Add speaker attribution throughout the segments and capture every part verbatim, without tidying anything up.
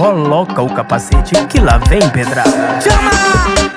Speaker 1: coloca o capacete que lá vem pedrada. Chama!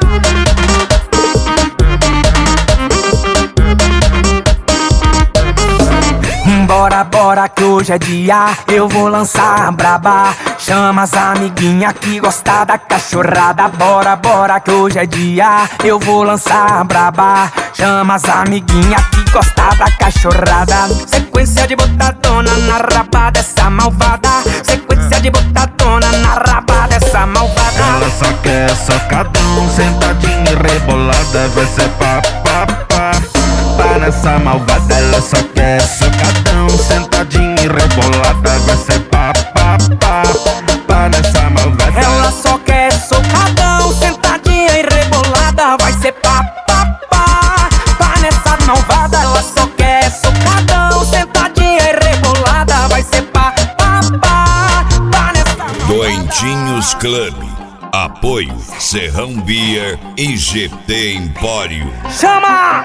Speaker 1: Bora, bora que hoje é dia, eu vou lançar a braba. Chama as amiguinha que gosta da cachorrada. Bora, bora que hoje é dia, eu vou lançar a braba. Chama as amiguinha que gosta da cachorrada. Sequência de botadona na raba dessa malvada. Sequência de botadona na raba dessa malvada.
Speaker 2: Ela só quer socadão, sentadinha e rebolada. Vai ser pá, pá, pá. Pá nessa malvada, ela só quer socadão, sentadinha e rebolada. Vai ser pá, pá, pá. Pá nessa malvada.
Speaker 1: Ela só quer socadão, sentadinha e rebolada. Vai ser pá, pá, pá. Pá nessa malvada. Ela só quer socadão, sentadinha e rebolada. Vai ser pá, pá, pá. Pá nessa malvada.
Speaker 3: Doentinhos Club. Apoio Serrão Beer e G T Empório.
Speaker 1: Chama!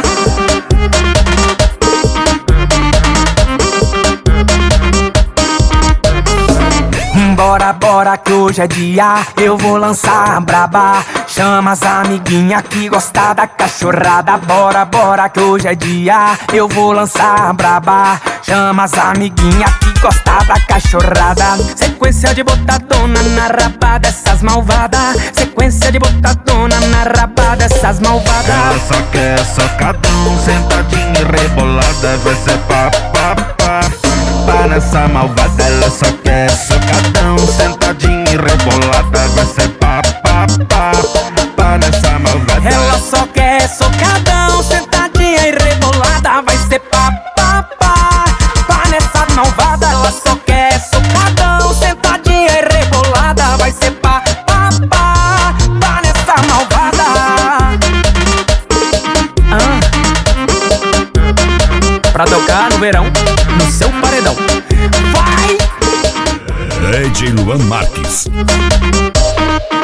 Speaker 1: Bora, bora que hoje é dia, eu vou lançar a braba. Chama as amiguinha que gosta da cachorrada. Bora, bora que hoje é dia, eu vou lançar a braba. Chama as amiguinha que gosta da cachorrada. Sequência de botadona na raba dessas malvadas. Sequência de botadona na raba dessas malvadas.
Speaker 2: Ela só quer socadão, sentadinha e rebolada. Vai ser pá, pá, pá. Pá nessa malvada, ela só quer socadão, sentadinha e rebolada. Vai ser pá, pá, pá. Pá nessa malvada.
Speaker 1: Ela só quer socadão, sentadinha e rebolada. Vai ser pá, pá, pá. Pá nessa malvada. Ela só quer socadão, sentadinha e rebolada. Vai ser pá, pá, pá. Pá nessa malvada. Ah. Pra tocar no verão, no seu paredão. Vai!
Speaker 3: D J Luan Marques.